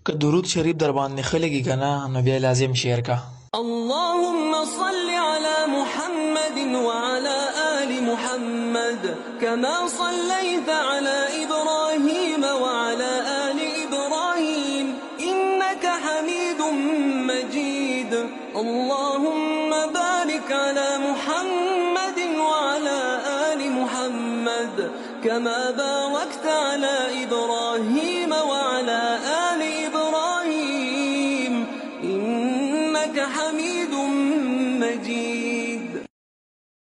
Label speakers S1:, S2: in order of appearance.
S1: که درود شریف در باندې خلګي کنه نو بیا لازم شیر کا.
S2: اللهم صل على محمد وعلى آل محمد كما صليت على إبراهيم وعلى آل إبراهيم إنك حميد مجيد. اللهم بارك على محمد وعلى آل محمد كما باركت على إبراهيم